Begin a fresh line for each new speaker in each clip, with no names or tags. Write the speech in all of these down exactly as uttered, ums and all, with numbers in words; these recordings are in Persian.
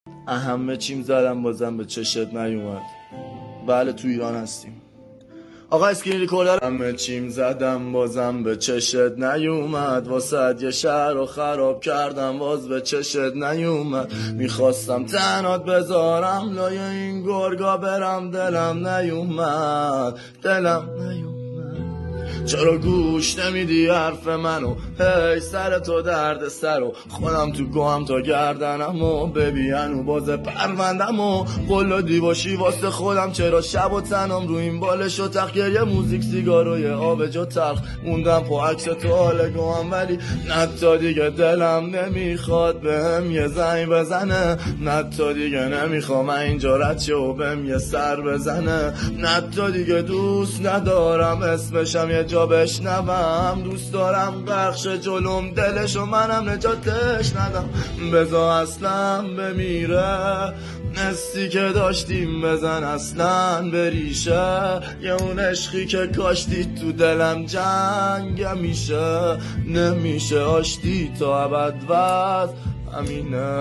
همه چیم زدم بازم به چشت نیومد. بله تو ایران هستیم. آقا اسکرین ریکوردر. همه چیم زدم بازم به چشت نیومد، واسه یه شهر رو خراب کردم باز به چشت نیومد. میخواستم تنات بذارم لای این گرگا برم، دلم نیومد، دلم نیومد. چرا گوش نمیدی حرف منو؟ هی سر تو درد سرو، خودم تو گوهم تا گردنمو ببینو باز پروندمو قلادی باشی واسه خودم. چرا شب و تنم رو این بالش و تخیر یه موزیک سیگاروی آب جا تلخ موندم پا عکس تو حال گوهم، ولی نه تا دیگه دلم نمیخواد بهم یه زنگ بزنه، نه تا دیگه نمیخوام اینجا رد شه و بهم یه سر بزنه، نه تا دیگه دوست ندارم اسمشم یه جا بشنوم، دوست دارم بخش جلوم دلش و منم نجاتش ندم. بذار اصلا بمیره نستی که داشتیم، بزن اصلا بریشه یه اون عشقی که کاشتی تو دلم جنگ میشه، نمیشه آشتی تا ابد وز همینه،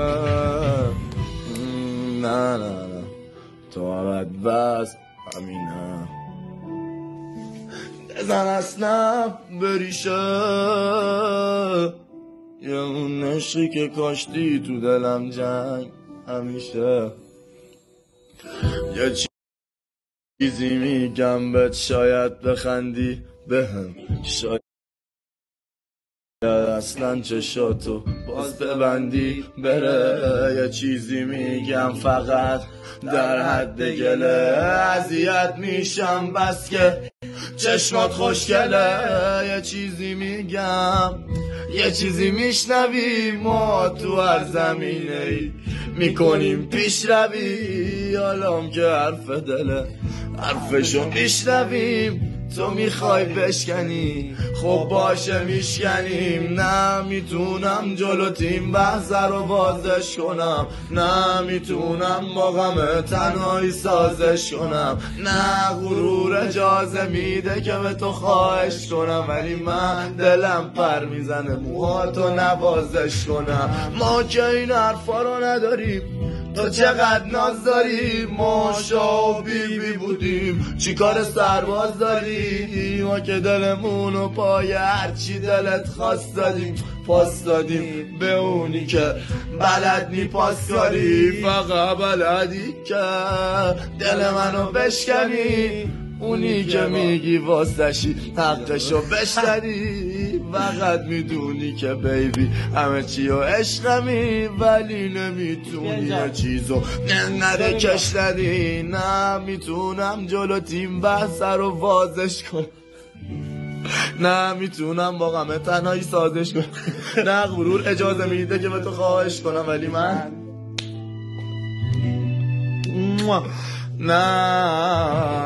نه نه نه تا ابد وز همینه. بزن اصلا بریشه یه اون عشقی که کاشتی تو دلم جنگ همیشه. یه چیزی میگم بهت شاید بخندی بهم، شاید اصلا چشاتو باز ببندی بره. یه چیزی میگم فقط در حد گله، اذیت میشم بس که چشمات خوشگله. یه چیزی میگم یه چیزی میشنوی، ما تو هر زمینه ای میکنیم پیش روی، حالام که حرف دله حرفشو میشنویم، تو میخوای بشکنی خب باشه میشکنیم. نه میتونم جلو تیم بحث رو بازش کنم، نه میتونم با غم تنهایی سازش کنم، نه غرور اجازه میده که به تو خواهش کنم، ولی من دلم پر میزنه موهاتو نوازش کنم. ما که این حرفا رو نداریم، تو چقدر ناز داری، ما شاه و بی بی بودیم چیکار سرباز داری، ما که دلمونو پای هرچی دلت خواست دادیم پاس دادیم به اونی که بلد نی پاس کاری، فقط بلدی که دل منو بشکنی، اونی که میگی واسشی حقشو بشکنی. فقط میدونی که بیبی همه چی و عشقمی، ولی نمیتونی یه چیزو ننده کش ندی. نه میتونم جلو تیم بحث رو وازش کنم، نه میتونم با غم تنهایی سازش کنم، نه غرور اجازه میده که به تو خواهش کنم، ولی من نه